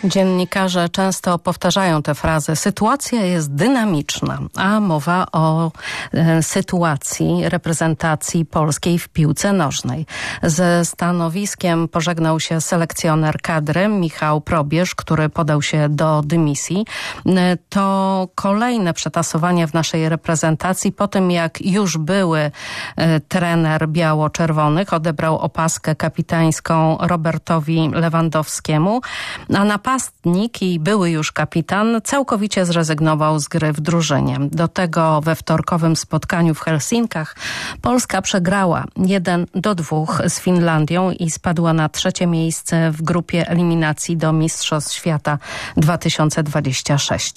Dziennikarze często powtarzają tę frazę: sytuacja jest dynamiczna, a mowa o sytuacji reprezentacji polskiej w piłce nożnej. Ze stanowiskiem pożegnał się selekcjoner kadry Michał Probierz, który podał się do dymisji. To kolejne przetasowanie w naszej reprezentacji po tym, jak już były trener biało-czerwonych odebrał opaskę kapitańską Robertowi Lewandowskiemu, a napastnik i były już kapitan całkowicie zrezygnował z gry w drużynie. Do tego we wtorkowym spotkaniu w Helsinkach Polska przegrała 1-2 z Finlandią i spadła na 3. miejsce w grupie eliminacji do Mistrzostw Świata 2026.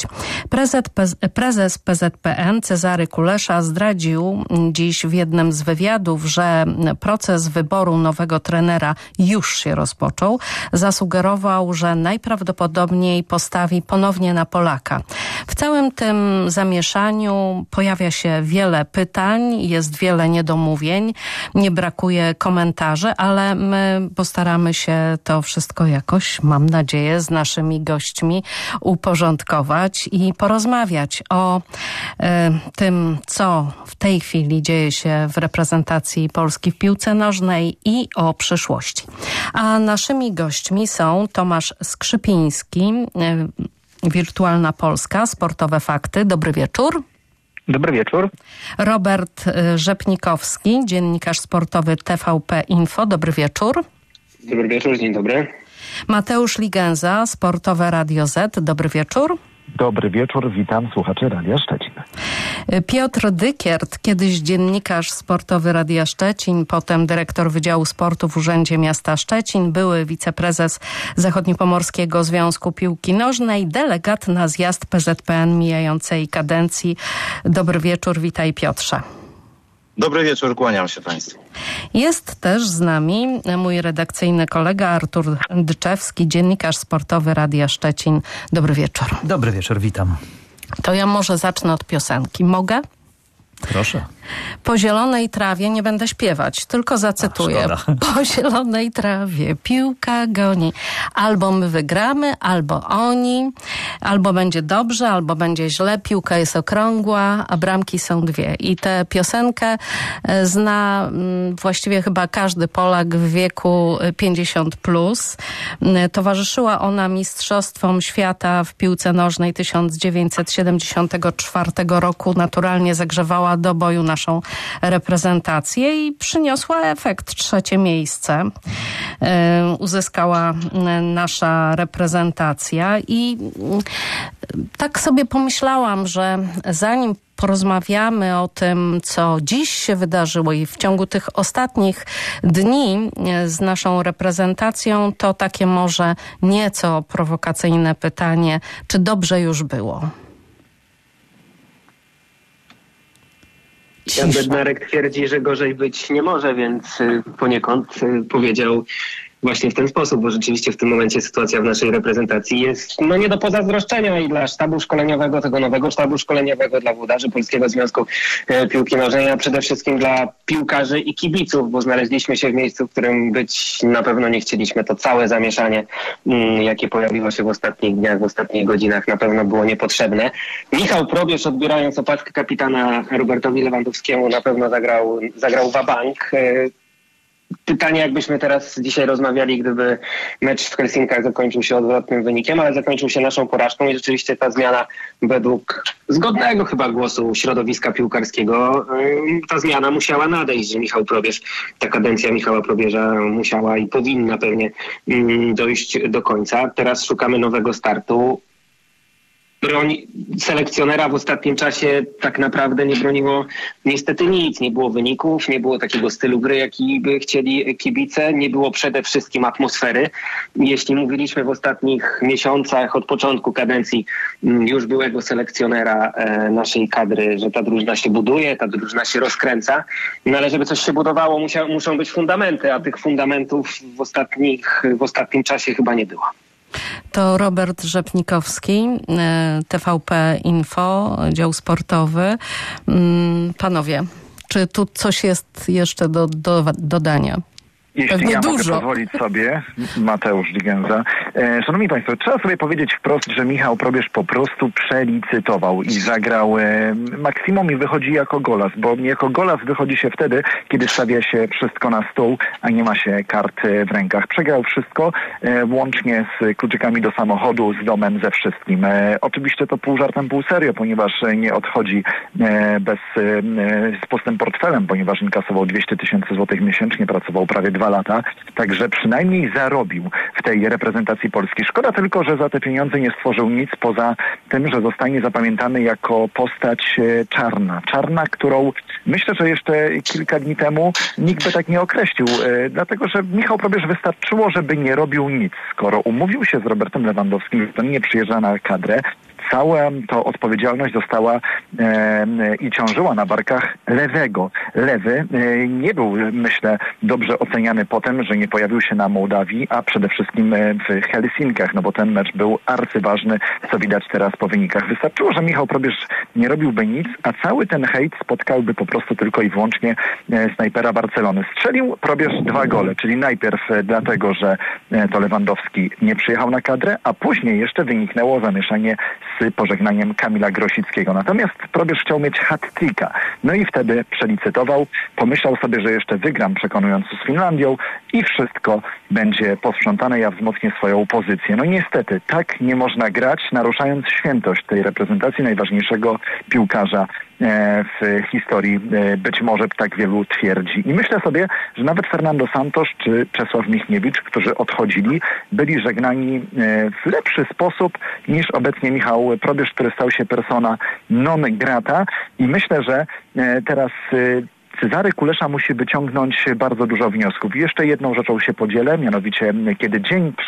Prezes PZPN Cezary Kulesza zdradził dziś w jednym z wywiadów, że proces wyboru nowego trenera już się rozpoczął. Zasugerował, że najprawdopodobniej postawi ponownie na Polaka. W całym tym zamieszaniu pojawia się wiele pytań, jest wiele niedomówień, nie brakuje komentarzy, ale my postaramy się to wszystko jakoś, mam nadzieję, z naszymi gośćmi uporządkować i porozmawiać o tym, co w tej chwili dzieje się w reprezentacji Polski w piłce nożnej i o przyszłości. A naszymi gośćmi są Tomasz Skrzypiński, Wirtualna Polska, Sportowe Fakty. Dobry wieczór. Dobry wieczór. Robert Rzepnikowski, dziennikarz sportowy TVP Info. Dobry wieczór. Dobry wieczór, dzień dobry. Mateusz Ligenza, Sportowe Radio Z. Dobry wieczór. Dobry wieczór, witam słuchaczy Radia Szczecin. Piotr Dykiert, kiedyś dziennikarz sportowy Radia Szczecin, potem dyrektor Wydziału Sportu w Urzędzie Miasta Szczecin, były wiceprezes Zachodniopomorskiego Związku Piłki Nożnej, delegat na zjazd PZPN mijającej kadencji. Dobry wieczór, witaj Piotrze. Dobry wieczór, kłaniam się Państwu. Jest też z nami mój redakcyjny kolega Artur Dyczewski, dziennikarz sportowy Radia Szczecin. Dobry wieczór. Dobry wieczór, witam. To ja może zacznę od piosenki. Mogę? Proszę. Po zielonej trawie nie będę śpiewać, tylko zacytuję. Po zielonej trawie piłka goni. Albo my wygramy, albo oni. Albo będzie dobrze, albo będzie źle. Piłka jest okrągła, a bramki są 2. I tę piosenkę zna właściwie chyba każdy Polak w wieku 50+. Towarzyszyła ona Mistrzostwom Świata w piłce nożnej 1974 roku. Naturalnie zagrzewała do boju naszą reprezentację i przyniosła efekt. 3. miejsce uzyskała nasza reprezentacja i tak sobie pomyślałam, że zanim porozmawiamy o tym, co dziś się wydarzyło i w ciągu tych ostatnich dni z naszą reprezentacją, to takie może nieco prowokacyjne pytanie, czy dobrze już było? Jan Bednarek twierdzi, że gorzej być nie może, więc poniekąd powiedział właśnie w ten sposób, bo rzeczywiście w tym momencie sytuacja w naszej reprezentacji jest nie do pozazdroszczenia i dla sztabu szkoleniowego, tego nowego sztabu szkoleniowego, dla włodarzy Polskiego Związku Piłki Nożnej, a przede wszystkim dla piłkarzy i kibiców, bo znaleźliśmy się w miejscu, w którym być na pewno nie chcieliśmy. To całe zamieszanie, jakie pojawiło się w ostatnich dniach, w ostatnich godzinach, na pewno było niepotrzebne. Michał Probierz, odbierając opaskę kapitana Robertowi Lewandowskiemu, na pewno zagrał wabank. Pytanie, jakbyśmy teraz dzisiaj rozmawiali, gdyby mecz w Helsinkach zakończył się odwrotnym wynikiem, ale zakończył się naszą porażką i rzeczywiście ta zmiana według zgodnego chyba głosu środowiska piłkarskiego, ta zmiana musiała nadejść, że Michał Probierz, ta kadencja Michała Probierza musiała i powinna pewnie dojść do końca. Teraz szukamy nowego startu. Broń selekcjonera w ostatnim czasie tak naprawdę nie broniło niestety nic. Nie było wyników, nie było takiego stylu gry, jaki by chcieli kibice, nie było przede wszystkim atmosfery. Jeśli mówiliśmy w ostatnich miesiącach od początku kadencji już byłego selekcjonera naszej kadry, że ta drużyna się buduje, ta drużyna się rozkręca, no ale żeby coś się budowało, muszą być fundamenty, a tych fundamentów w ostatnim czasie chyba nie było. To Robert Rzepnikowski, TVP Info, dział sportowy. Panowie, czy tu coś jest jeszcze do dodania? Jeśli ja mogę pozwolić sobie, Mateusz Digenza. Szanowni Państwo, trzeba sobie powiedzieć wprost, że Michał Probierz po prostu przelicytował i zagrał maksimum i wychodzi jako golas, bo jako golas wychodzi się wtedy, kiedy stawia się wszystko na stół, a nie ma się kart w rękach. Przegrał wszystko, łącznie z kluczykami do samochodu, z domem, ze wszystkim. Oczywiście to pół żartem, pół serio, ponieważ nie odchodzi z pustym portfelem, ponieważ inkasował 200 000 złotych miesięcznie, pracował prawie 2 lata, także przynajmniej zarobił w tej reprezentacji Polski. Szkoda tylko, że za te pieniądze nie stworzył nic poza tym, że zostanie zapamiętany jako postać czarna, którą myślę, że jeszcze kilka dni temu nikt by tak nie określił, dlatego że Michał Probierz wystarczyło, żeby nie robił nic. Skoro umówił się z Robertem Lewandowskim, że nie przyjeżdża na kadrę, cała to odpowiedzialność została i ciążyła na barkach Lewego. Lewy nie był, myślę, dobrze oceniany potem, że nie pojawił się na Mołdawii, a przede wszystkim w Helsinkach, no bo ten mecz był arcyważny, co widać teraz po wynikach. Wystarczyło, że Michał Probierz nie robiłby nic, a cały ten hejt spotkałby po prostu tylko i wyłącznie snajpera Barcelony. Strzelił Probierz 2 gole, czyli najpierw dlatego, że to Lewandowski nie przyjechał na kadrę, a później jeszcze wyniknęło zamieszanie z pożegnaniem Kamila Grosickiego. Natomiast Probierz chciał mieć hat-tricka. No i wtedy przelicytował, pomyślał sobie, że jeszcze wygram przekonując z Finlandią i wszystko będzie posprzątane, ja wzmocnię swoją pozycję. No niestety, tak nie można grać, naruszając świętość tej reprezentacji najważniejszego piłkarza w historii, być może tak wielu twierdzi. I myślę sobie, że nawet Fernando Santos czy Czesław Michniewicz, którzy odchodzili, byli żegnani w lepszy sposób niż obecnie Michał Probierz, który stał się persona non grata. I myślę, że teraz Cezary Kulesza musi wyciągnąć bardzo dużo wniosków. I jeszcze jedną rzeczą się podzielę, mianowicie kiedy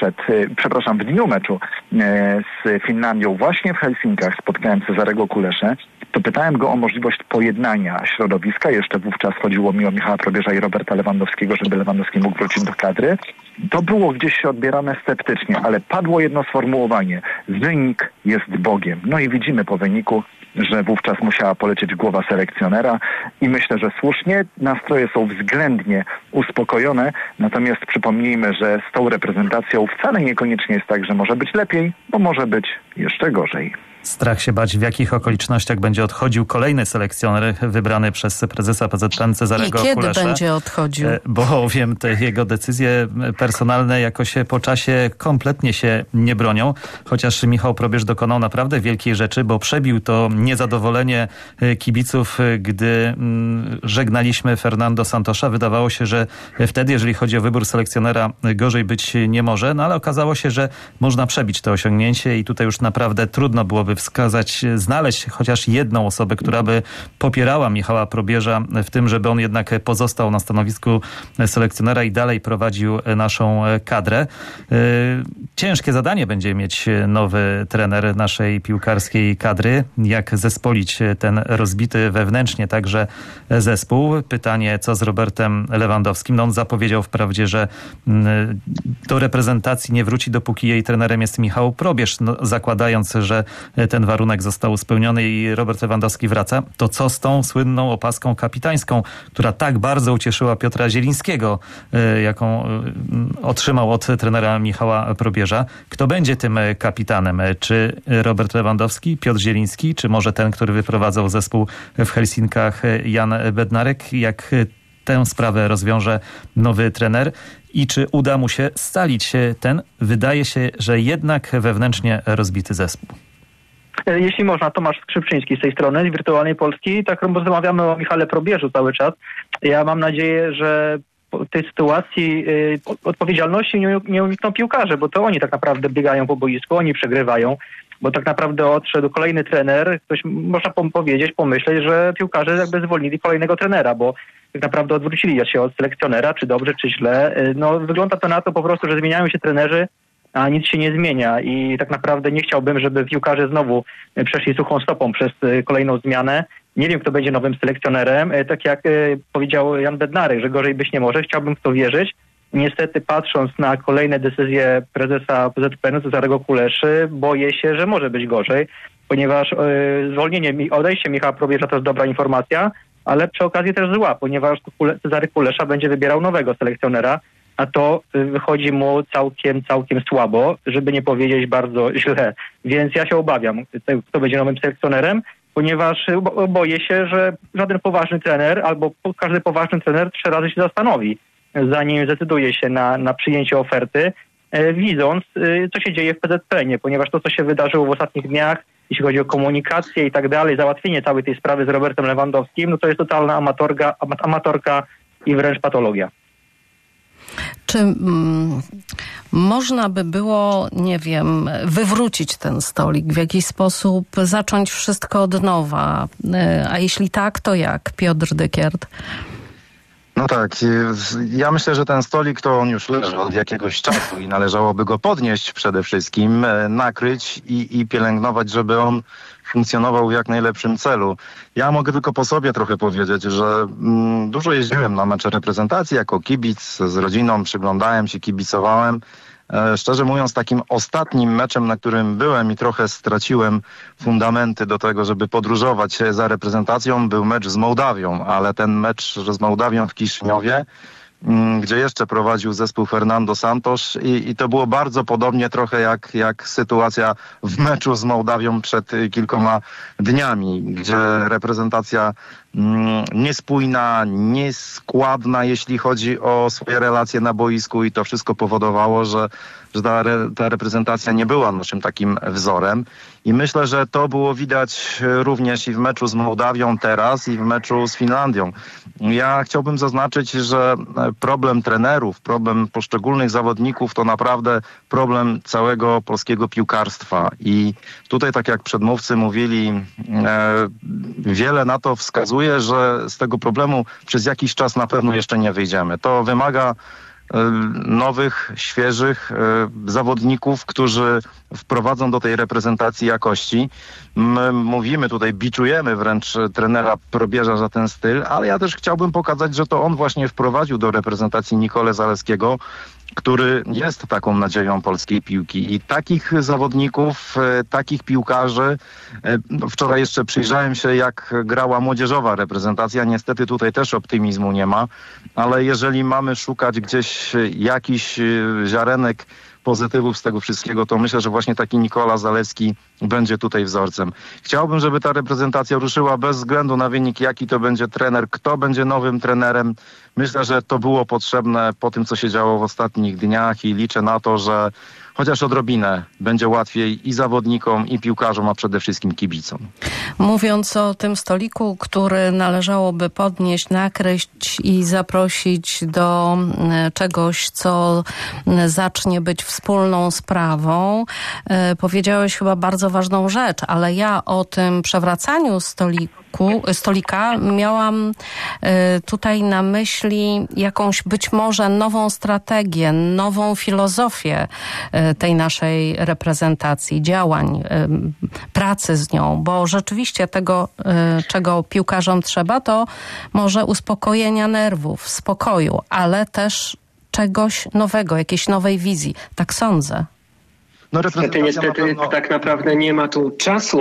w dniu meczu z Finlandią właśnie w Helsinkach spotkałem Cezarego Kuleszę, to pytałem go o możliwość pojednania środowiska. Jeszcze wówczas chodziło mi o Michała Probierza i Roberta Lewandowskiego, żeby Lewandowski mógł wrócić do kadry. To było gdzieś się odbierane sceptycznie, ale padło jedno sformułowanie. Wynik jest Bogiem. No i widzimy po wyniku, że wówczas musiała polecieć głowa selekcjonera i myślę, że słusznie. Nastroje są względnie uspokojone, natomiast przypomnijmy, że z tą reprezentacją wcale niekoniecznie jest tak, że może być lepiej, bo może być jeszcze gorzej. Strach się bać, w jakich okolicznościach będzie odchodził kolejny selekcjoner wybrany przez prezesa PZPN Cezarego Kuleszę. I kiedy będzie odchodził? Bowiem te jego decyzje personalne jakoś po czasie kompletnie się nie bronią. Chociaż Michał Probierz dokonał naprawdę wielkiej rzeczy, bo przebił to niezadowolenie kibiców, gdy żegnaliśmy Fernando Santosza. Wydawało się, że wtedy, jeżeli chodzi o wybór selekcjonera, gorzej być nie może. No ale okazało się, że można przebić to osiągnięcie i tutaj już naprawdę trudno byłoby znaleźć chociaż jedną osobę, która by popierała Michała Probierza w tym, żeby on jednak pozostał na stanowisku selekcjonera i dalej prowadził naszą kadrę. Ciężkie zadanie będzie mieć nowy trener naszej piłkarskiej kadry. Jak zespolić ten rozbity wewnętrznie także zespół? Pytanie, co z Robertem Lewandowskim? No on zapowiedział wprawdzie, że do reprezentacji nie wróci, dopóki jej trenerem jest Michał Probierz, zakładając, że ten warunek został spełniony i Robert Lewandowski wraca. To co z tą słynną opaską kapitańską, która tak bardzo ucieszyła Piotra Zielińskiego, jaką otrzymał od trenera Michała Probierza? Kto będzie tym kapitanem? Czy Robert Lewandowski, Piotr Zieliński, czy może ten, który wyprowadzał zespół w Helsinkach, Jan Bednarek? Jak tę sprawę rozwiąże nowy trener i czy uda mu się scalić ten, wydaje się, że jednak wewnętrznie rozbity zespół? Jeśli można, Tomasz Skrzypczyński z tej strony, z Wirtualnej Polski. Tak rozmawiamy o Michale Probierzu cały czas. Ja mam nadzieję, że w tej sytuacji odpowiedzialności nie unikną piłkarze, bo to oni tak naprawdę biegają po boisku, oni przegrywają, bo tak naprawdę odszedł kolejny trener. Ktoś, można pomyśleć, że piłkarze jakby zwolnili kolejnego trenera, bo tak naprawdę odwrócili się od selekcjonera, czy dobrze, czy źle. No, wygląda to na to po prostu, że zmieniają się trenerzy, a nic się nie zmienia i tak naprawdę nie chciałbym, żeby piłkarze znowu przeszli suchą stopą przez kolejną zmianę. Nie wiem, kto będzie nowym selekcjonerem. Tak jak powiedział Jan Bednarek, że gorzej być nie może. Chciałbym w to wierzyć. Niestety, patrząc na kolejne decyzje prezesa PZPN Cezarego Kuleszy, boję się, że może być gorzej, ponieważ odejście Michała Probierza to jest dobra informacja, ale przy okazji też zła, ponieważ Cezary Kulesza będzie wybierał nowego selekcjonera, a to wychodzi mu całkiem słabo, żeby nie powiedzieć bardzo źle. Więc ja się obawiam, kto będzie nowym selekcjonerem, ponieważ boję się, że żaden poważny trener albo każdy poważny trener 3 razy się zastanowi, zanim zdecyduje się na przyjęcie oferty, widząc, co się dzieje w PZPN-ie, ponieważ to, co się wydarzyło w ostatnich dniach, jeśli chodzi o komunikację i tak dalej, załatwienie całej tej sprawy z Robertem Lewandowskim, no to jest totalna amatorka i wręcz patologia. Czy można by było, nie wiem, wywrócić ten stolik, w jakiś sposób zacząć wszystko od nowa? A jeśli tak, to jak? Piotr Dykiert. No tak, ja myślę, że ten stolik to on już leży od jakiegoś czasu i należałoby go podnieść przede wszystkim, nakryć i pielęgnować, żeby on funkcjonował w jak najlepszym celu. Ja mogę tylko po sobie trochę powiedzieć, że dużo jeździłem na mecze reprezentacji jako kibic, z rodziną przyglądałem się, kibicowałem. Szczerze mówiąc, takim ostatnim meczem, na którym byłem i trochę straciłem fundamenty do tego, żeby podróżować za reprezentacją, był mecz z Mołdawią, ale ten mecz z Mołdawią w Kiszyniowie, gdzie jeszcze prowadził zespół Fernando Santos i to było bardzo podobnie trochę jak sytuacja w meczu z Mołdawią przed kilkoma dniami, gdzie reprezentacja niespójna, nieskładna, jeśli chodzi o swoje relacje na boisku i to wszystko powodowało, że ta reprezentacja nie była naszym takim wzorem i myślę, że to było widać również i w meczu z Mołdawią teraz i w meczu z Finlandią. Ja chciałbym zaznaczyć, że problem trenerów, problem poszczególnych zawodników to naprawdę problem całego polskiego piłkarstwa i tutaj, tak jak przedmówcy mówili, wiele na to wskazuje, że z tego problemu przez jakiś czas na pewno jeszcze nie wyjdziemy. To wymaga nowych, świeżych zawodników, którzy wprowadzą do tej reprezentacji jakości. My mówimy tutaj, biczujemy wręcz trenera Probierza za ten styl, ale ja też chciałbym pokazać, że to on właśnie wprowadził do reprezentacji Nikolę Zalewskiego, który jest taką nadzieją polskiej piłki. I takich zawodników, takich piłkarzy, wczoraj jeszcze przyjrzałem się, jak grała młodzieżowa reprezentacja. Niestety tutaj też optymizmu nie ma, ale jeżeli mamy szukać gdzieś jakichś ziarenek pozytywów z tego wszystkiego, to myślę, że właśnie taki Nikola Zalewski będzie tutaj wzorcem. Chciałbym, żeby ta reprezentacja ruszyła bez względu na wynik, jaki to będzie trener, kto będzie nowym trenerem. Myślę, że to było potrzebne po tym, co się działo w ostatnich dniach i liczę na to, że chociaż odrobinę będzie łatwiej i zawodnikom, i piłkarzom, a przede wszystkim kibicom. Mówiąc o tym stoliku, który należałoby podnieść, nakryć i zaprosić do czegoś, co zacznie być wspólną sprawą, powiedziałeś chyba bardzo ważną rzecz, ale ja o tym przewracaniu stolika miałam tutaj na myśli jakąś być może nową strategię, nową filozofię tej naszej reprezentacji, działań, pracy z nią, bo rzeczywiście tego, czego piłkarzom trzeba, to może uspokojenia nerwów, spokoju, ale też czegoś nowego, jakiejś nowej wizji. Tak sądzę. No, niestety tak naprawdę nie ma tu czasu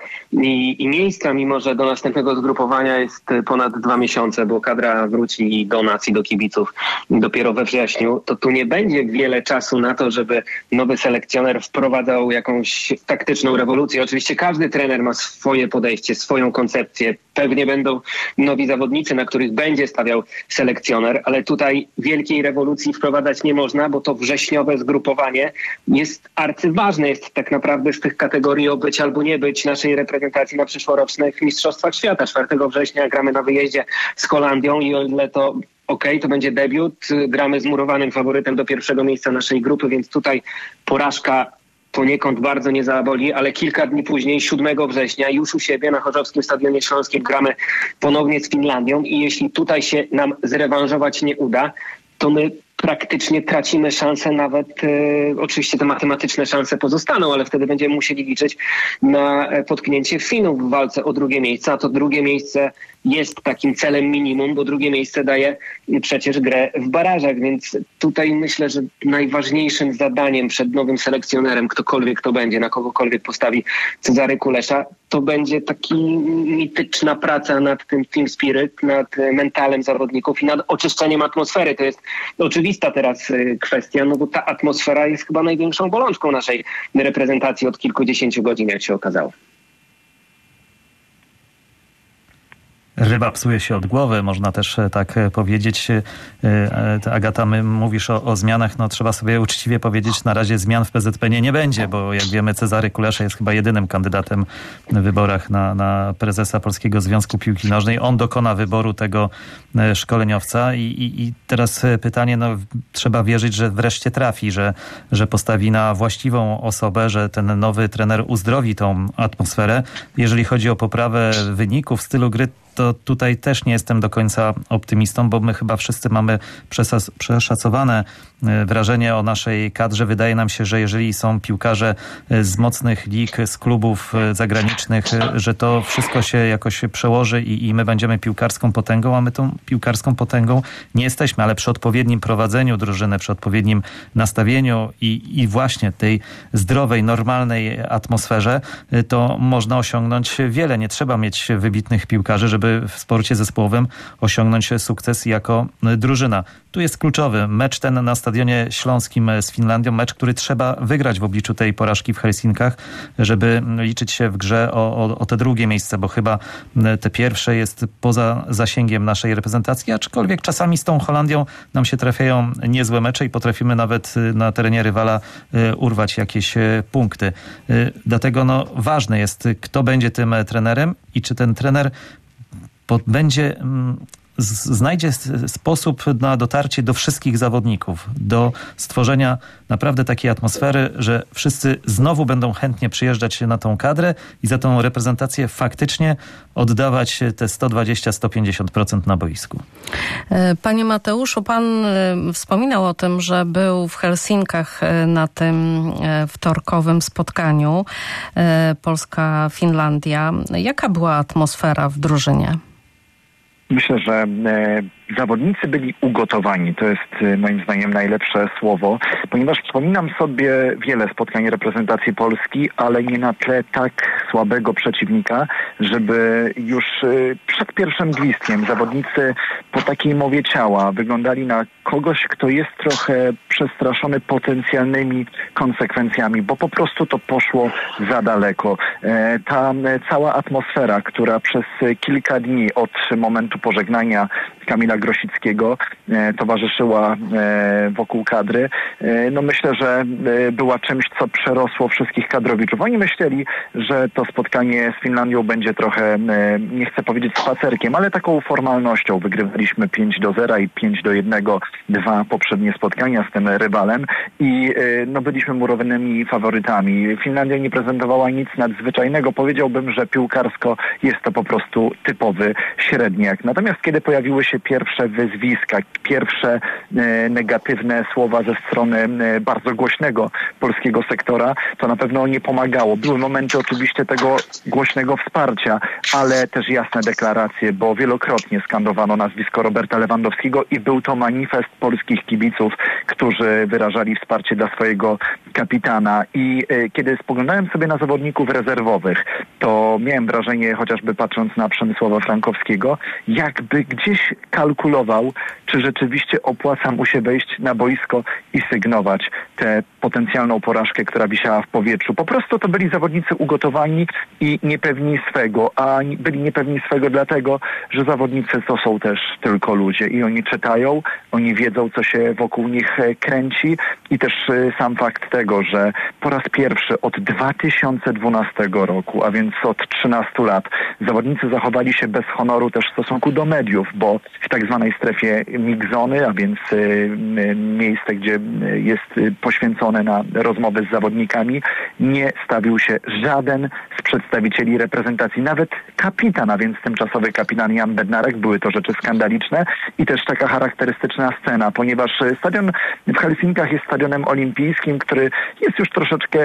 i miejsca, mimo że do następnego zgrupowania jest ponad 2 miesiące, bo kadra wróci do nacji, do kibiców dopiero we wrześniu, to tu nie będzie wiele czasu na to, żeby nowy selekcjoner wprowadzał jakąś taktyczną rewolucję. Oczywiście każdy trener ma swoje podejście, swoją koncepcję. Pewnie będą nowi zawodnicy, na których będzie stawiał selekcjoner, ale tutaj wielkiej rewolucji wprowadzać nie można, bo to wrześniowe zgrupowanie jest arcyważne, jest tak naprawdę z tych kategorii o być albo nie być naszej reprezentacji na przyszłorocznych Mistrzostwach Świata. 4 września gramy na wyjeździe z Holandią i o ile to to będzie debiut, gramy z murowanym faworytem do 1. miejsca naszej grupy, więc tutaj porażka poniekąd bardzo nie zaboli, ale kilka dni później, 7 września, już u siebie na Chorzowskim Stadionie Śląskim gramy ponownie z Finlandią i jeśli tutaj się nam zrewanżować nie uda, to my praktycznie tracimy szansę nawet, oczywiście te matematyczne szanse pozostaną, ale wtedy będziemy musieli liczyć na potknięcie Finów w walce o 2. miejsce, a to 2. miejsce jest takim celem minimum, bo 2. miejsce daje przecież grę w barażach, więc tutaj myślę, że najważniejszym zadaniem przed nowym selekcjonerem, ktokolwiek to będzie, na kogokolwiek postawi Cezary Kulesza, to będzie taki mityczna praca nad tym team spirit, nad mentalem zawodników i nad oczyszczeniem atmosfery. To jest oczywiście oczywista teraz kwestia, no bo ta atmosfera jest chyba największą bolączką naszej reprezentacji od kilkudziesięciu godzin, jak się okazało. Ryba psuje się od głowy, można też tak powiedzieć. Agata, mówisz o zmianach, no trzeba sobie uczciwie powiedzieć, na razie zmian w PZPN nie będzie, bo jak wiemy Cezary Kulesza jest chyba jedynym kandydatem w wyborach na prezesa Polskiego Związku Piłki Nożnej. On dokona wyboru tego szkoleniowca i teraz pytanie, no trzeba wierzyć, że wreszcie trafi, że postawi na właściwą osobę, że ten nowy trener uzdrowi tą atmosferę. Jeżeli chodzi o poprawę wyników, stylu gry, to tutaj też nie jestem do końca optymistą, bo my chyba wszyscy mamy przeszacowane wrażenie o naszej kadrze. Wydaje nam się, że jeżeli są piłkarze z mocnych lig, z klubów zagranicznych, że to wszystko się jakoś przełoży i my będziemy piłkarską potęgą, a my tą piłkarską potęgą nie jesteśmy, ale przy odpowiednim prowadzeniu drużyny, przy odpowiednim nastawieniu i właśnie tej zdrowej, normalnej atmosferze, to można osiągnąć wiele. Nie trzeba mieć wybitnych piłkarzy, żeby w sporcie zespołowym osiągnąć sukces jako drużyna. Tu jest kluczowy mecz ten na Stadionie Śląskim z Finlandią, mecz, który trzeba wygrać w obliczu tej porażki w Helsinkach, żeby liczyć się w grze o te drugie miejsce, bo chyba te pierwsze jest poza zasięgiem naszej reprezentacji, aczkolwiek czasami z tą Holandią nam się trafiają niezłe mecze i potrafimy nawet na terenie rywala urwać jakieś punkty. Dlatego ważne jest, kto będzie tym trenerem i czy ten trener znajdzie sposób na dotarcie do wszystkich zawodników, do stworzenia naprawdę takiej atmosfery, że wszyscy znowu będą chętnie przyjeżdżać na tą kadrę i za tą reprezentację faktycznie oddawać te 120-150% na boisku. Panie Mateuszu, pan wspominał o tym, że był w Helsinkach na tym wtorkowym spotkaniu Polska-Finlandia. Jaka była atmosfera w drużynie? Myślę, że zawodnicy byli ugotowani. To jest moim zdaniem najlepsze słowo, ponieważ przypominam sobie wiele spotkań reprezentacji Polski, ale nie na tle tak słabego przeciwnika, żeby już przed pierwszym gwizdkiem zawodnicy po takiej mowie ciała wyglądali na kogoś, kto jest trochę przestraszony potencjalnymi konsekwencjami, bo po prostu to poszło za daleko. Ta cała atmosfera, która przez kilka dni od momentu pożegnania Kamila Grosickiego towarzyszyła wokół kadry, myślę, że była czymś, co przerosło wszystkich kadrowiczów. Oni myśleli, że to spotkanie z Finlandią będzie trochę, nie chcę powiedzieć spacerkiem, ale taką formalnością. Wygrywaliśmy 5-0 i 5-1, 2 poprzednie spotkania z tym rywalem i byliśmy murowanymi faworytami. Finlandia nie prezentowała nic nadzwyczajnego. Powiedziałbym, że piłkarsko jest to po prostu typowy średniak. Natomiast kiedy pojawiły się pierwsze wyzwiska, pierwsze negatywne słowa ze strony bardzo głośnego polskiego sektora, to na pewno nie pomagało. Były momenty oczywiście tego głośnego wsparcia, ale też jasne deklaracje, bo wielokrotnie skandowano nazwisko Roberta Lewandowskiego i był to manifest polskich kibiców, którzy wyrażali wsparcie dla swojego kapitana. I kiedy spoglądałem sobie na zawodników rezerwowych, to miałem wrażenie, chociażby patrząc na Przemysława Frankowskiego, jakby gdzieś kalkulował, czy rzeczywiście opłaca mu się wejść na boisko i sygnować tę potencjalną porażkę, która wisiała w powietrzu. Po prostu to byli zawodnicy ugotowani i niepewni swego, a byli niepewni swego dlatego, że zawodnicy to są też tylko ludzie i oni czytają, oni wiedzą, co się wokół nich kręci i też sam fakt tego, że po raz pierwszy od 2012 roku, a więc od 13 lat, zawodnicy zachowali się bez honoru też w stosunku do mediów, bo w tak zwanej strefie mixzony, a więc miejsce, gdzie jest poświęcone na rozmowy z zawodnikami, nie stawił się żaden z przedstawicieli reprezentacji, nawet kapitan, a więc tymczasowy kapitan Jan Bednarek. Były to rzeczy skandaliczne i też taka charakterystyczna scena, ponieważ stadion w Helsinkach jest stadionem olimpijskim, który jest już troszeczkę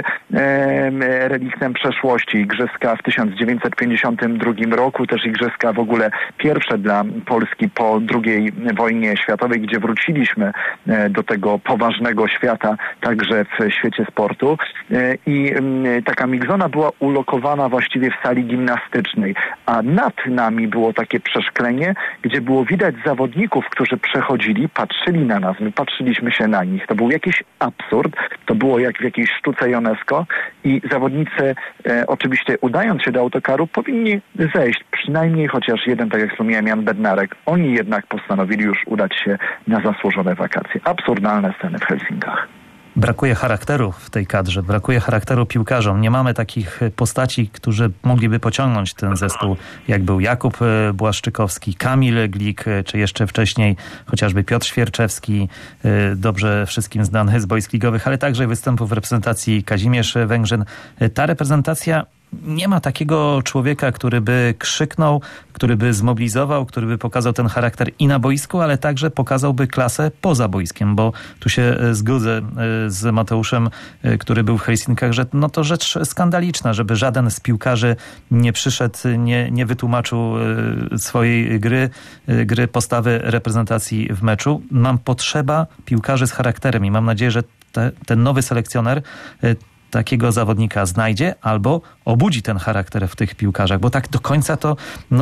reliktem przeszłości. Igrzyska w 1952 roku, też igrzyska w ogóle pierwsze dla Polski po II wojnie światowej, gdzie wróciliśmy do tego poważnego świata, także w świecie sportu. I taka migzona była ulokowana właściwie w sali gimnastycznej, a nad nami było takie przeszklenie, gdzie było widać zawodników, którzy przechodzili, patrzyli na nas, my patrzyliśmy się na nich. To był jakiś absurd, to było jak w jakiejś sztuce UNESCO i zawodnicy oczywiście udając się do autokaru powinni zejść, przynajmniej chociaż jeden, tak jak wspomniałem, Jan Bednarek. Oni jednak postanowili już udać się na zasłużone wakacje. Absurdalne sceny w Helsinkach. Brakuje charakteru w tej kadrze, brakuje charakteru piłkarzom. Nie mamy takich postaci, którzy mogliby pociągnąć ten zespół, jak był Jakub Błaszczykowski, Kamil Glik, czy jeszcze wcześniej chociażby Piotr Świerczewski, dobrze wszystkim znany z boisk ligowych, ale także występów w reprezentacji Kazimierz Węgrzyn. Ta reprezentacja nie ma takiego człowieka, który by krzyknął, który by zmobilizował, który by pokazał ten charakter i na boisku, ale także pokazałby klasę poza boiskiem, bo tu się zgodzę z Mateuszem, który był w Helsinkach, że no to rzecz skandaliczna, żeby żaden z piłkarzy nie przyszedł, nie wytłumaczył swojej gry postawy reprezentacji w meczu. Nam potrzeba piłkarzy z charakterem i mam nadzieję, że ten nowy selekcjoner takiego zawodnika znajdzie albo obudzi ten charakter w tych piłkarzach, bo tak do końca to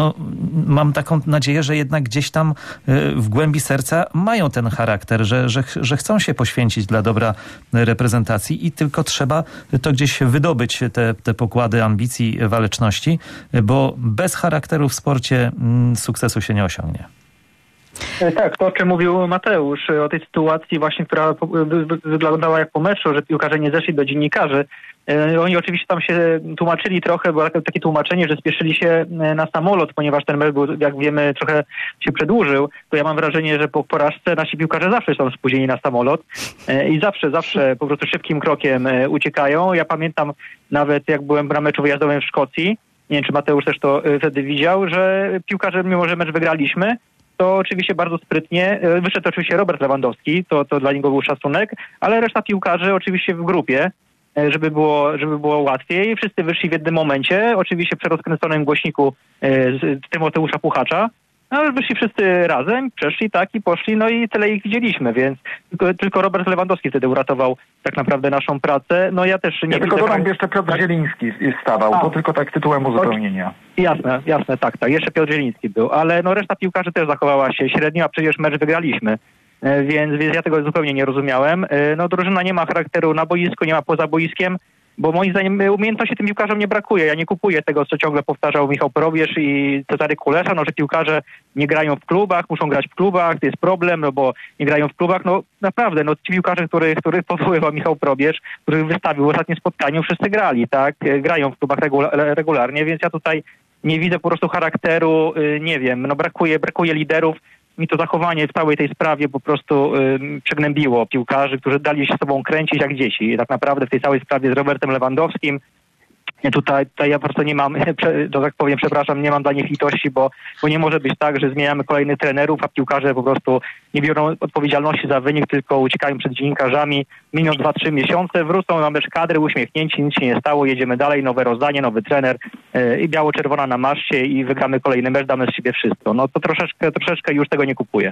mam taką nadzieję, że jednak gdzieś tam w głębi serca mają ten charakter, że chcą się poświęcić dla dobra reprezentacji i tylko trzeba to gdzieś wydobyć, te pokłady ambicji, waleczności, bo bez charakteru w sporcie sukcesu się nie osiągnie. Tak, to o czym mówił Mateusz, o tej sytuacji właśnie, która wyglądała jak po meczu, że piłkarze nie zeszli do dziennikarzy. Oni oczywiście tam się tłumaczyli trochę, było takie tłumaczenie, że spieszyli się na samolot, ponieważ ten mecz był, jak wiemy, trochę się przedłużył. To ja mam wrażenie, że po porażce nasi piłkarze zawsze są spóźnieni na samolot i zawsze po prostu szybkim krokiem uciekają. Ja pamiętam nawet, jak byłem na meczu wyjazdowym w Szkocji, nie wiem, czy Mateusz też to wtedy widział, że piłkarze, mimo że mecz wygraliśmy, to oczywiście bardzo sprytnie, wyszedł oczywiście Robert Lewandowski, to dla niego był szacunek, ale reszta piłkarzy oczywiście w grupie, żeby było łatwiej. Wszyscy wyszli w jednym momencie, oczywiście przy rozkręconym głośniku Tymoteusza Puchacza, ale wyszli wszyscy razem, przeszli i poszli, no i tyle ich widzieliśmy, więc tylko Robert Lewandowski wtedy uratował tak naprawdę naszą pracę. No ja też nie tylko dodam, jeszcze Piotr Zieliński stawał, to tylko tak tytułem uzupełnienia. Jasne, tak. Jeszcze Piotr Zieliński był, ale reszta piłkarzy też zachowała się średnio, a przecież mecz wygraliśmy. Więc ja tego zupełnie nie rozumiałem. Drużyna nie ma charakteru na boisku, nie ma poza boiskiem, bo moim zdaniem umiejętności tym piłkarzom nie brakuje. Ja nie kupuję tego, co ciągle powtarzał Michał Probierz i Cezary Kulesza, że piłkarze nie grają w klubach, muszą grać w klubach, to jest problem, bo nie grają w klubach. Naprawdę, ci piłkarze, których powoływał Michał Probierz, których wystawił w ostatnim spotkaniu, wszyscy grali, tak? Grają w klubach regularnie, więc ja tutaj nie widzę po prostu charakteru, nie wiem, brakuje liderów. Mi to zachowanie w całej tej sprawie po prostu przygnębiło piłkarzy, którzy dali się sobą kręcić jak dzieci. I tak naprawdę w tej całej sprawie z Robertem Lewandowskim tutaj ja po prostu nie mam, że tak powiem, przepraszam, nie mam dla nich litości, bo nie może być tak, że zmieniamy kolejnych trenerów, a piłkarze po prostu nie biorą odpowiedzialności za wynik, tylko uciekają przed dziennikarzami. Miną 2-3 miesiące, wrócą na mecz kadry, uśmiechnięci, nic się nie stało, jedziemy dalej, nowe rozdanie, nowy trener i biało-czerwona na maszcie i wygramy kolejny mecz, damy z siebie wszystko. To troszeczkę już tego nie kupuję.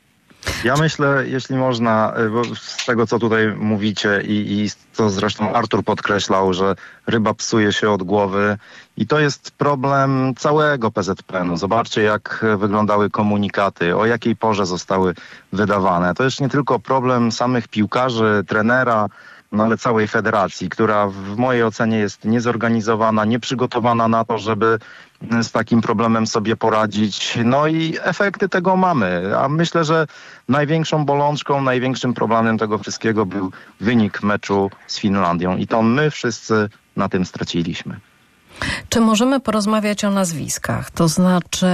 Ja myślę, jeśli można, bo z tego, co tutaj mówicie i co zresztą Artur podkreślał, że ryba psuje się od głowy i to jest problem całego PZPN-u. Zobaczcie, jak wyglądały komunikaty, o jakiej porze zostały wydawane. To jest nie tylko problem samych piłkarzy, trenera, ale całej federacji, która w mojej ocenie jest niezorganizowana, nieprzygotowana na to, żeby z takim problemem sobie poradzić. No i efekty tego mamy. A myślę, że największą bolączką, największym problemem tego wszystkiego był wynik meczu z Finlandią. I to my wszyscy na tym straciliśmy. Czy możemy porozmawiać o nazwiskach? To znaczy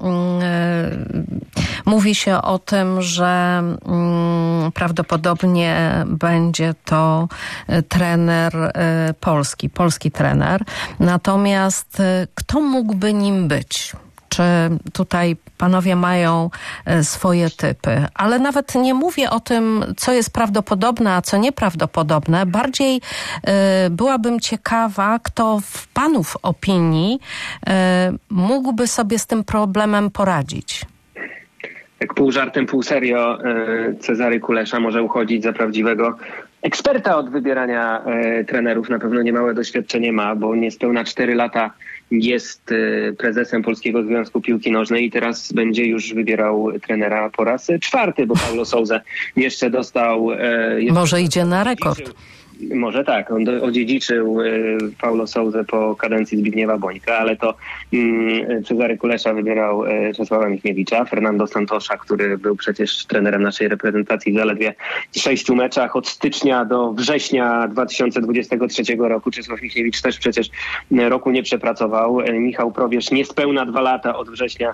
mówi się o tym, że prawdopodobnie będzie to trener polski trener. Natomiast kto mógłby nim być? Czy tutaj panowie mają swoje typy? Ale nawet nie mówię o tym, co jest prawdopodobne, a co nieprawdopodobne. Bardziej byłabym ciekawa, kto w panów opinii mógłby sobie z tym problemem poradzić. jak pół żartem, pół serio Cezary Kulesza może uchodzić za prawdziwego eksperta od wybierania trenerów. Na pewno niemałe doświadczenie ma, bo niespełna 4 lata jest prezesem Polskiego Związku Piłki Nożnej i teraz będzie już wybierał trenera po raz 4, bo Paulo Sousa jeszcze dostał... Może idzie na rekord. Może tak, on odziedziczył Paulo Sousę po kadencji Zbigniewa Bońka, ale to Cezary Kulesza wybierał Czesława Michniewicza, Fernando Santosza, który był przecież trenerem naszej reprezentacji w zaledwie 6 meczach od stycznia do września 2023 roku. Czesław Michniewicz też przecież roku nie przepracował. Michał Probierz niespełna 2 lata od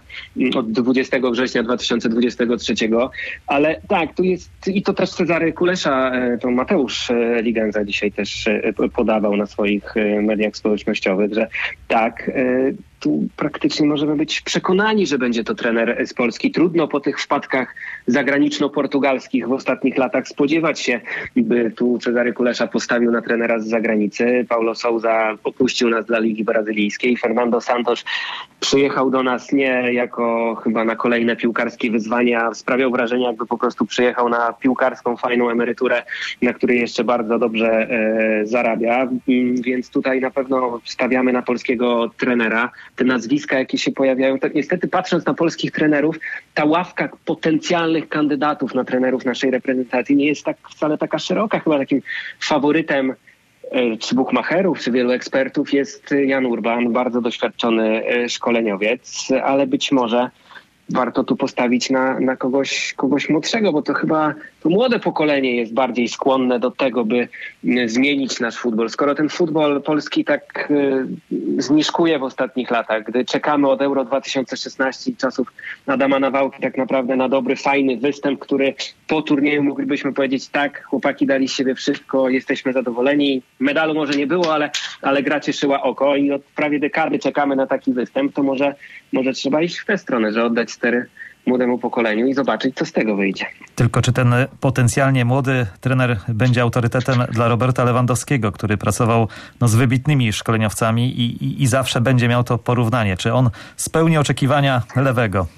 20 września 2023, ale tak, tu jest i to też Cezary Kulesza, to Mateusz Ligenza dzisiaj też podawał na swoich mediach społecznościowych, że tak, tu praktycznie możemy być przekonani, że będzie to trener z Polski. Trudno po tych wpadkach zagraniczno-portugalskich w ostatnich latach spodziewać się, by tu Cezary Kulesza postawił na trenera z zagranicy. Paulo Sousa opuścił nas dla Ligi Brazylijskiej. Fernando Santos przyjechał do nas nie jako chyba na kolejne piłkarskie wyzwania. Sprawiał wrażenie, jakby po prostu przyjechał na piłkarską, fajną emeryturę, na której jeszcze bardzo dobrze zarabia. Więc tutaj na pewno stawiamy na polskiego trenera. Te nazwiska, jakie się pojawiają, tak niestety patrząc na polskich trenerów, ta ławka potencjalnych kandydatów na trenerów naszej reprezentacji nie jest tak wcale taka szeroka. Chyba takim faworytem czy bukmacherów, czy wielu ekspertów jest Jan Urban, bardzo doświadczony szkoleniowiec, ale być może warto tu postawić na kogoś młodszego, bo to chyba to młode pokolenie jest bardziej skłonne do tego, by zmienić nasz futbol. Skoro ten futbol polski tak zniszkuje w ostatnich latach, gdy czekamy od Euro 2016 i czasów Adama Nawałki tak naprawdę na dobry, fajny występ, który po turnieju moglibyśmy powiedzieć tak, chłopaki dali z siebie wszystko, jesteśmy zadowoleni. Medalu może nie było, ale gra cieszyła oko i od prawie dekady czekamy na taki występ, to może trzeba iść w tę stronę, że oddać stery młodemu pokoleniu i zobaczyć, co z tego wyjdzie. Tylko czy ten potencjalnie młody trener będzie autorytetem dla Roberta Lewandowskiego, który pracował z wybitnymi szkoleniowcami i zawsze będzie miał to porównanie. Czy on spełni oczekiwania Lewego?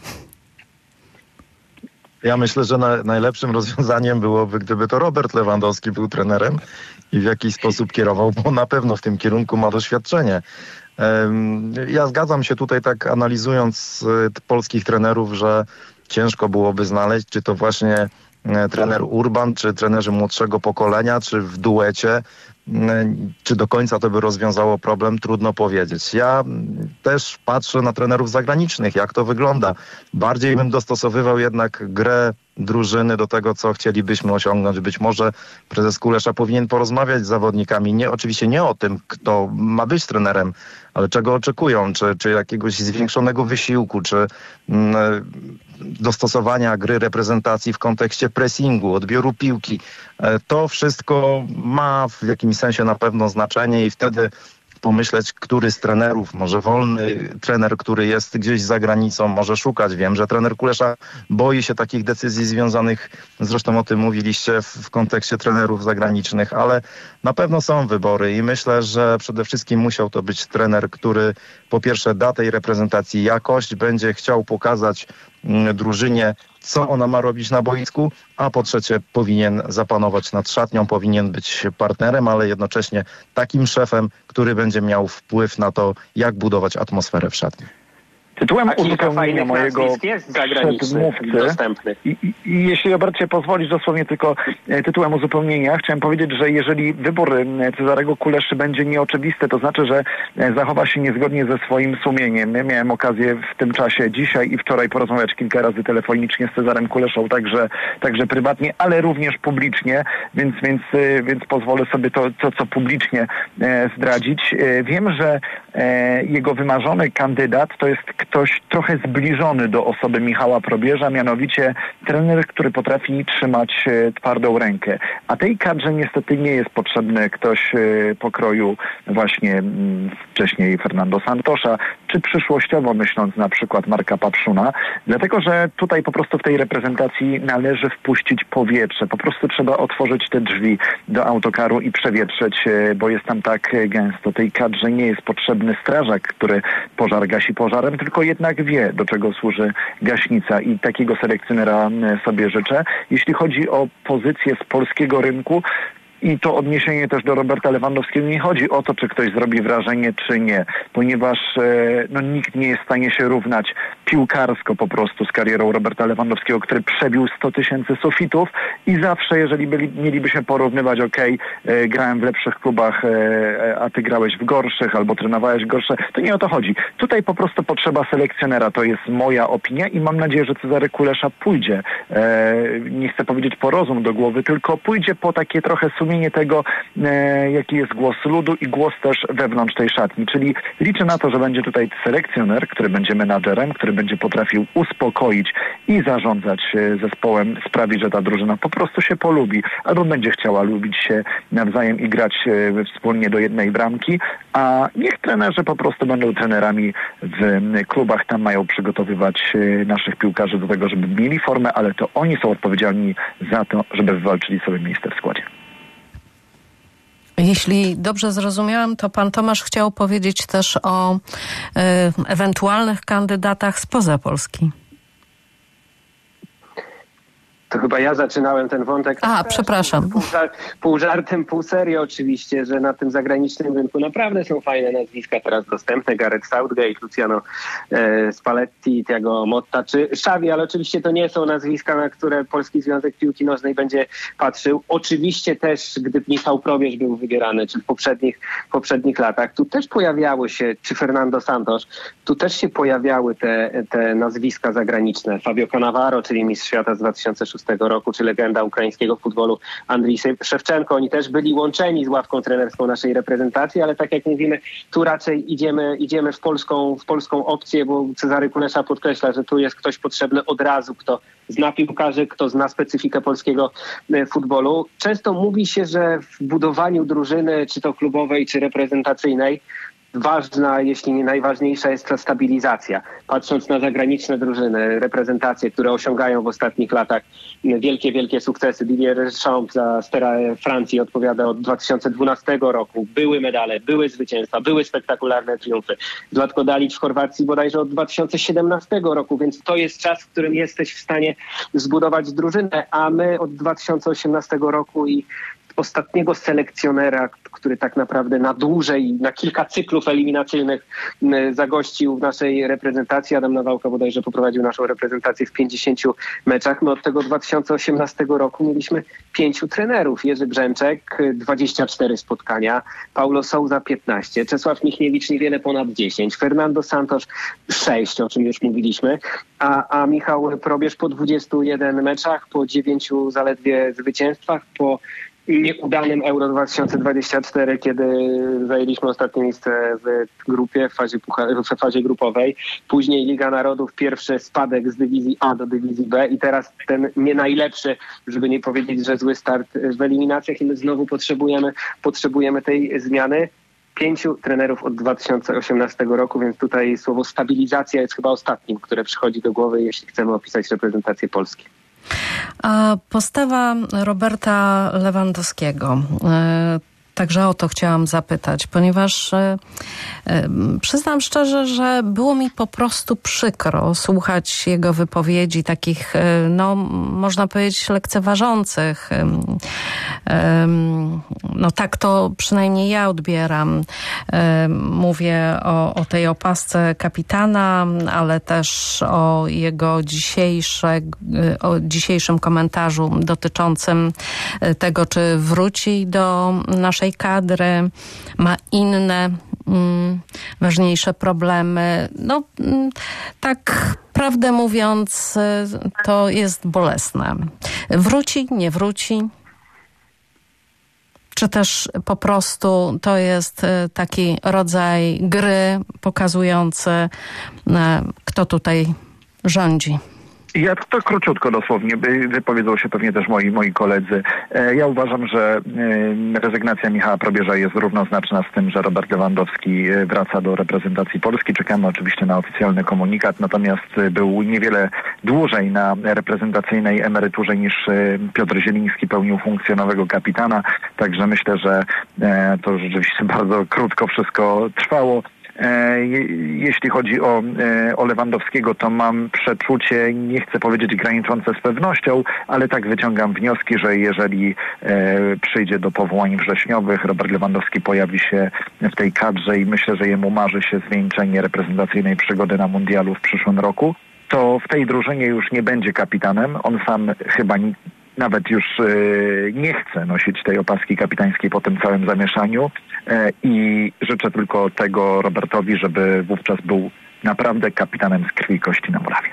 Ja myślę, że najlepszym rozwiązaniem byłoby, gdyby to Robert Lewandowski był trenerem i w jakiś sposób kierował, bo na pewno w tym kierunku ma doświadczenie. Ja zgadzam się tutaj tak analizując polskich trenerów, że ciężko byłoby znaleźć, czy to właśnie trener Urban, czy trenerzy młodszego pokolenia, czy w duecie, czy do końca to by rozwiązało problem, trudno powiedzieć. Ja też patrzę na trenerów zagranicznych, jak to wygląda. Bardziej bym dostosowywał jednak grę drużyny do tego, co chcielibyśmy osiągnąć. Być może prezes Kulesza powinien porozmawiać z zawodnikami. Oczywiście nie o tym, kto ma być trenerem, ale czego oczekują, czy jakiegoś zwiększonego wysiłku, czy dostosowania gry reprezentacji w kontekście pressingu, odbioru piłki. To wszystko ma w jakimś sensie na pewno znaczenie i wtedy pomyśleć, który z trenerów, może wolny trener, który jest gdzieś za granicą, może szukać. Wiem, że trener Kulesza boi się takich decyzji związanych, zresztą o tym mówiliście w kontekście trenerów zagranicznych, ale na pewno są wybory i myślę, że przede wszystkim musiał to być trener, który po pierwsze da tej reprezentacji jakość, będzie chciał pokazać drużynie, co ona ma robić na boisku, a po trzecie powinien zapanować nad szatnią, powinien być partnerem, ale jednocześnie takim szefem, który będzie miał wpływ na to, jak budować atmosferę w szatni. Tytułem uzupełnienia mojego przedmówcy, i jeśli Robercie pozwolisz, dosłownie tylko tytułem uzupełnienia, chciałem powiedzieć, że jeżeli wybór Cezarego Kuleszy będzie nieoczywisty, to znaczy, że zachowa się niezgodnie ze swoim sumieniem. Ja miałem okazję w tym czasie dzisiaj i wczoraj porozmawiać kilka razy telefonicznie z Cezarem Kuleszą, także prywatnie, ale również publicznie, więc pozwolę sobie to co publicznie zdradzić. Wiem, że jego wymarzony kandydat to jest ktoś trochę zbliżony do osoby Michała Probierza, mianowicie trener, który potrafi trzymać twardą rękę. A tej kadrze niestety nie jest potrzebny ktoś pokroju właśnie wcześniej Fernando Santosza, czy przyszłościowo myśląc na przykład Marka Papszuna, dlatego że tutaj po prostu w tej reprezentacji należy wpuścić powietrze. Po prostu trzeba otworzyć te drzwi do autokaru i przewietrzeć, bo jest tam tak gęsto. Tej kadrze nie jest potrzebny strażak, który pożar gasi pożarem, tylko jednak wie, do czego służy gaśnica i takiego selekcjonera sobie życzę. Jeśli chodzi o pozycję z polskiego rynku, i to odniesienie też do Roberta Lewandowskiego, nie chodzi o to, czy ktoś zrobi wrażenie, czy nie, ponieważ nikt nie jest w stanie się równać piłkarsko po prostu z karierą Roberta Lewandowskiego, który przebił 100 000 sufitów i zawsze, jeżeli mielibyśmy porównywać, grałem w lepszych klubach, a ty grałeś w gorszych, albo trenowałeś gorsze, to nie o to chodzi. Tutaj po prostu potrzeba selekcjonera, to jest moja opinia i mam nadzieję, że Cezary Kulesza pójdzie, nie chcę powiedzieć po rozum do głowy, tylko pójdzie po takie trochę sumienie tego, jaki jest głos ludu i głos też wewnątrz tej szatni. Czyli liczę na to, że będzie tutaj selekcjoner, który będzie menadżerem, który będzie potrafił uspokoić i zarządzać zespołem, sprawić, że ta drużyna po prostu się polubi, albo będzie chciała lubić się nawzajem i grać wspólnie do jednej bramki, a niech trenerzy po prostu będą trenerami w klubach, tam mają przygotowywać naszych piłkarzy do tego, żeby mieli formę, ale to oni są odpowiedzialni za to, żeby wywalczyli sobie miejsce w składzie. Jeśli dobrze zrozumiałam, to pan Tomasz chciał powiedzieć też o ewentualnych kandydatach spoza Polski. To chyba ja zaczynałem ten wątek. Przepraszam. Pół żartem, pół serio oczywiście, że na tym zagranicznym rynku naprawdę są fajne nazwiska teraz dostępne. Gareth Southgate, Luciano Spalletti, Thiago Motta czy Xavi, ale oczywiście to nie są nazwiska, na które Polski Związek Piłki Nożnej będzie patrzył. Oczywiście też, gdy Michał Probierz był wybierany, czy w poprzednich latach, tu też pojawiały się, czy Fernando Santos, tu też się pojawiały te nazwiska zagraniczne. Fabio Cannavaro, czyli mistrz świata z 2006 roku, czy legenda ukraińskiego futbolu Andrii Szewczenko. Oni też byli łączeni z ławką trenerską naszej reprezentacji, ale tak jak mówimy, tu raczej idziemy w polską opcję, bo Cezary Kulesza podkreśla, że tu jest ktoś potrzebny od razu, kto zna piłkarzy, kto zna specyfikę polskiego futbolu. Często mówi się, że w budowaniu drużyny, czy to klubowej, czy reprezentacyjnej, ważna, jeśli nie najważniejsza, jest ta stabilizacja. Patrząc na zagraniczne drużyny, reprezentacje, które osiągają w ostatnich latach wielkie sukcesy. Didier Deschamps za Stera Francji odpowiada od 2012 roku. Były medale, były zwycięstwa, były spektakularne triumfy. Zlatko Dalić w Chorwacji bodajże od 2017 roku, więc to jest czas, w którym jesteś w stanie zbudować drużynę, a my od 2018 roku i ostatniego selekcjonera, który tak naprawdę na dłużej, na kilka cyklów eliminacyjnych zagościł w naszej reprezentacji. Adam Nawałka bodajże poprowadził naszą reprezentację w 50 meczach. My od tego 2018 roku mieliśmy 5 trenerów. Jerzy Brzęczek 24 spotkania, Paulo Sousa 15, Czesław Michniewicz niewiele ponad 10, Fernando Santos 6, o czym już mówiliśmy, a Michał Probierz po 21 meczach, po 9 zaledwie zwycięstwach, po nieudanym Euro 2024, kiedy zajęliśmy ostatnie miejsce w grupie, w fazie grupowej. Później Liga Narodów, pierwszy spadek z dywizji A do dywizji B i teraz ten nie najlepszy, żeby nie powiedzieć, że zły start w eliminacjach i my znowu potrzebujemy tej zmiany. 5 trenerów od 2018 roku, więc tutaj słowo stabilizacja jest chyba ostatnim, które przychodzi do głowy, jeśli chcemy opisać reprezentację Polski. A postawa Roberta Lewandowskiego, także o to chciałam zapytać, ponieważ przyznam szczerze, że było mi po prostu przykro słuchać jego wypowiedzi takich, no można powiedzieć, lekceważących. No tak to przynajmniej ja odbieram. Mówię o tej opasce kapitana, ale też o jego dzisiejszym komentarzu dotyczącym tego, czy wróci do naszej kadry, ma inne ważniejsze problemy. No tak prawdę mówiąc, to jest bolesne. Wróci, nie wróci? Czy też po prostu to jest taki rodzaj gry pokazujący, kto tutaj rządzi? Ja to króciutko dosłownie, wypowiedzą się pewnie też moi koledzy. Ja uważam, że rezygnacja Michała Probierza jest równoznaczna z tym, że Robert Lewandowski wraca do reprezentacji Polski. Czekamy oczywiście na oficjalny komunikat, natomiast był niewiele dłużej na reprezentacyjnej emeryturze niż Piotr Zieliński pełnił funkcję nowego kapitana. Także myślę, że to rzeczywiście bardzo krótko wszystko trwało. Jeśli chodzi o Lewandowskiego, to mam przeczucie, nie chcę powiedzieć graniczące z pewnością, ale tak wyciągam wnioski, że jeżeli przyjdzie do powołań wrześniowych, Robert Lewandowski pojawi się w tej kadrze i myślę, że jemu marzy się zwieńczenie reprezentacyjnej przygody na mundialu w przyszłym roku, to w tej drużynie już nie będzie kapitanem. On sam chyba nawet już nie chce nosić tej opaski kapitańskiej po tym całym zamieszaniu i życzę tylko tego Robertowi, żeby wówczas był naprawdę kapitanem z krwi i kości na murawie.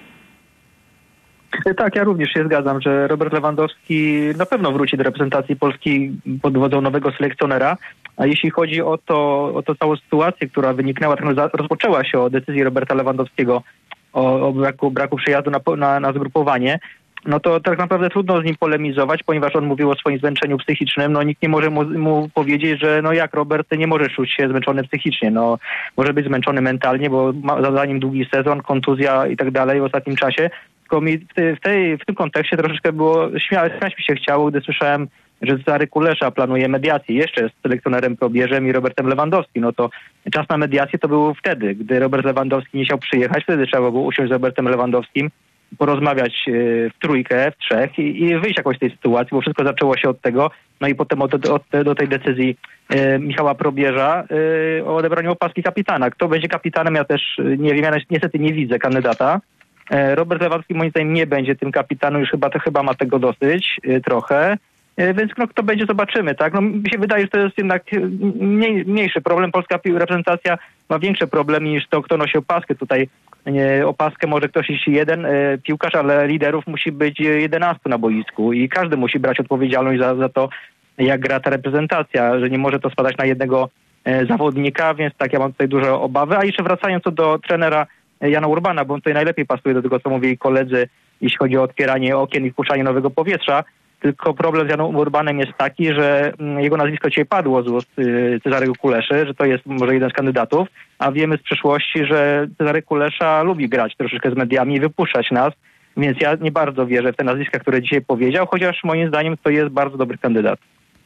Tak, ja również się zgadzam, że Robert Lewandowski na pewno wróci do reprezentacji Polski pod wodzą nowego selekcjonera, a jeśli chodzi o to całą sytuację, która wyniknęła, rozpoczęła się od decyzji Roberta Lewandowskiego o braku przyjazdu na zgrupowanie, no to tak naprawdę trudno z nim polemizować, ponieważ on mówił o swoim zmęczeniu psychicznym. No nikt nie może mu powiedzieć, że no jak Robert, ty nie możesz czuć się zmęczony psychicznie. No może być zmęczony mentalnie, bo ma za nim długi sezon, kontuzja i tak dalej w ostatnim czasie. Tylko mi w tym kontekście troszeczkę było śmiać mi się chciało, gdy słyszałem, że Cezary Kulesza planuje mediację jeszcze z selekcjonerem Probierzem i Robertem Lewandowskim. No to czas na mediację to był wtedy, gdy Robert Lewandowski nie chciał przyjechać, wtedy trzeba było usiąść z Robertem Lewandowskim, porozmawiać w trójkę, w trzech i wyjść jakoś z tej sytuacji, bo wszystko zaczęło się od tego, no i potem do tej decyzji Michała Probierza o odebraniu opaski kapitana. Kto będzie kapitanem, ja też nie wiem, ja niestety nie widzę kandydata. Robert Lewandowski moim zdaniem nie będzie tym kapitanem, już chyba ma tego dosyć trochę. Więc no, kto będzie, zobaczymy, tak? No, mi się wydaje, że to jest jednak mniejszy problem. Polska reprezentacja ma większe problemy niż to, kto nosi opaskę. Tutaj opaskę może ktoś iść jeden piłkarz, ale liderów musi być 11 na boisku i każdy musi brać odpowiedzialność za to, jak gra ta reprezentacja, że nie może to spadać na jednego zawodnika, więc tak, ja mam tutaj duże obawy. A jeszcze wracając do trenera Jana Urbana, bo on tutaj najlepiej pasuje do tego, co mówili koledzy, jeśli chodzi o otwieranie okien i wpuszczanie nowego powietrza. Tylko problem z Janem Urbanem jest taki, że jego nazwisko dzisiaj padło z ust Cezarego Kuleszy, że to jest może jeden z kandydatów, a wiemy z przeszłości, że Cezary Kulesza lubi grać troszeczkę z mediami i wypuszczać nas, więc ja nie bardzo wierzę w te nazwiska, które dzisiaj powiedział, chociaż moim zdaniem to jest bardzo dobry kandydat.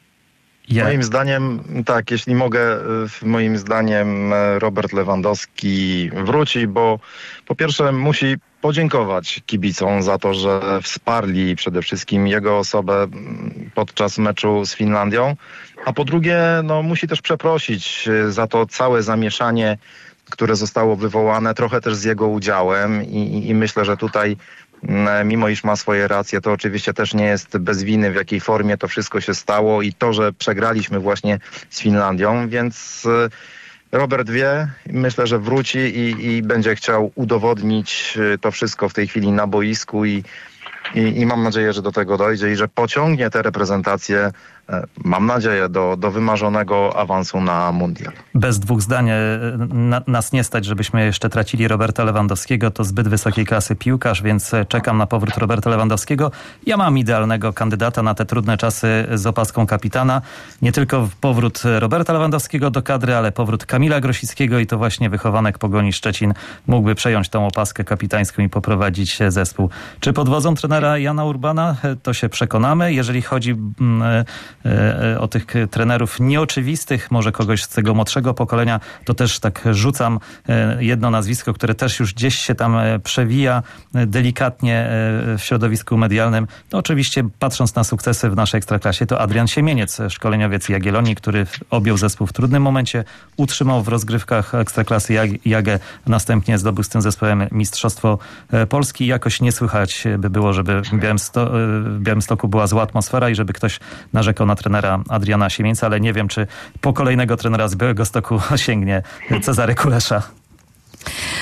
Moim zdaniem, tak, jeśli mogę, moim zdaniem Robert Lewandowski wróci, bo po pierwsze musi podziękować kibicom za to, że wsparli przede wszystkim jego osobę podczas meczu z Finlandią, a po drugie, no, musi też przeprosić za to całe zamieszanie, które zostało wywołane, trochę też z jego udziałem i myślę, że tutaj mimo iż ma swoje racje, to oczywiście też nie jest bez winy, w jakiej formie to wszystko się stało i to, że przegraliśmy właśnie z Finlandią, więc Robert wie, myślę, że wróci i będzie chciał udowodnić to wszystko w tej chwili na boisku i mam nadzieję, że do tego dojdzie i że pociągnie tę reprezentację, mam nadzieję, do wymarzonego awansu na mundial. Bez dwóch zdań nas nie stać, żebyśmy jeszcze tracili Roberta Lewandowskiego. To zbyt wysokiej klasy piłkarz, więc czekam na powrót Roberta Lewandowskiego. Ja mam idealnego kandydata na te trudne czasy z opaską kapitana. Nie tylko powrót Roberta Lewandowskiego do kadry, ale powrót Kamila Grosickiego i to właśnie wychowanek Pogoni Szczecin mógłby przejąć tą opaskę kapitańską i poprowadzić zespół. Czy pod wodzą trenera Jana Urbana? To się przekonamy. Jeżeli chodzi o tych trenerów nieoczywistych, może kogoś z tego młodszego pokolenia, to też tak rzucam jedno nazwisko, które też już gdzieś się tam przewija delikatnie w środowisku medialnym. To oczywiście patrząc na sukcesy w naszej Ekstraklasie, to Adrian Siemieniec, szkoleniowiec Jagiellonii, który objął zespół w trudnym momencie, utrzymał w rozgrywkach Ekstraklasy Jagę, następnie zdobył z tym zespołem Mistrzostwo Polski. Jakoś nie słychać by było, żeby w Białymstoku była zła atmosfera i żeby ktoś narzekał na trenera Adriana Siemieńca, ale nie wiem, czy po kolejnego trenera z Białegostoku sięgnie Cezary Kulesza.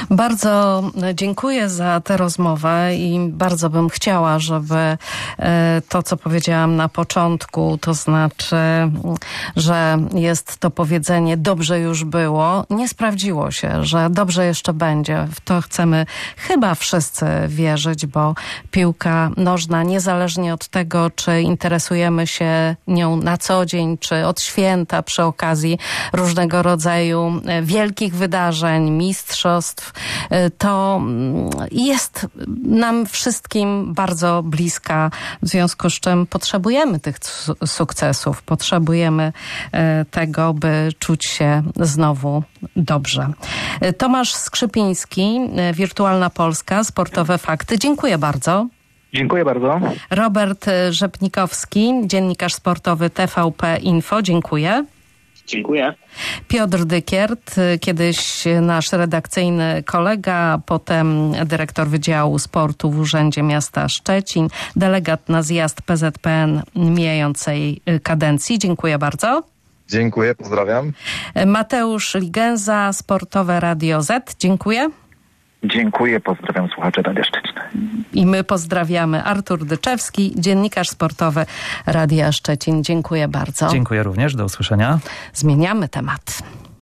Bardzo dziękuję za tę rozmowę i bardzo bym chciała, żeby to, co powiedziałam na początku, to znaczy, że jest to powiedzenie dobrze już było, nie sprawdziło się, że dobrze jeszcze będzie. W to chcemy chyba wszyscy wierzyć, bo piłka nożna, niezależnie od tego, czy interesujemy się nią na co dzień, czy od święta przy okazji różnego rodzaju wielkich wydarzeń, mistrzostw, to jest nam wszystkim bardzo bliska, w związku z czym potrzebujemy tych sukcesów, potrzebujemy tego, by czuć się znowu dobrze. Tomasz Skrzypiński, Wirtualna Polska, Sportowe Fakty. Dziękuję bardzo. Dziękuję bardzo. Robert Rzepnikowski, dziennikarz sportowy TVP Info. Dziękuję. Dziękuję. Piotr Dykiert, kiedyś nasz redakcyjny kolega, potem dyrektor Wydziału Sportu w Urzędzie Miasta Szczecin, delegat na zjazd PZPN mijającej kadencji. Dziękuję bardzo. Dziękuję, pozdrawiam. Mateusz Ligenza, Sportowe Radio Z. Dziękuję. Dziękuję, pozdrawiam słuchaczy Radia Szczecin. I my pozdrawiamy. Artur Dyczewski, dziennikarz sportowy Radia Szczecin. Dziękuję bardzo. Dziękuję również, do usłyszenia. Zmieniamy temat.